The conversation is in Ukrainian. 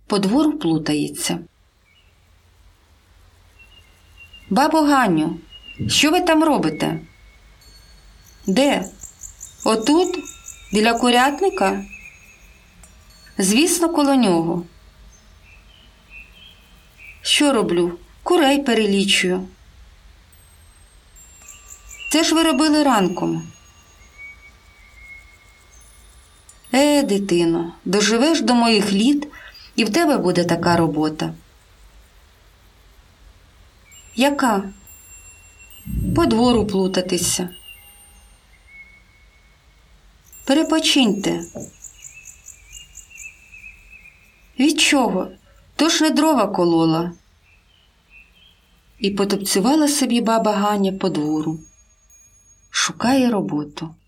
по двору плутається. «Бабо Ганю, що ви там робите?» «Де? Отут? Біля курятника?» «Звісно, коло нього». «Що роблю? Курей перелічую». «Це ж ви робили ранком». Дитино, доживеш до моїх літ, і в тебе буде така робота». «Яка?» «По двору плутатися». «Перепочиньте». «Від чого? То ж не дрова колола». І потупцювала собі баба Ганя по двору. Шукає роботу.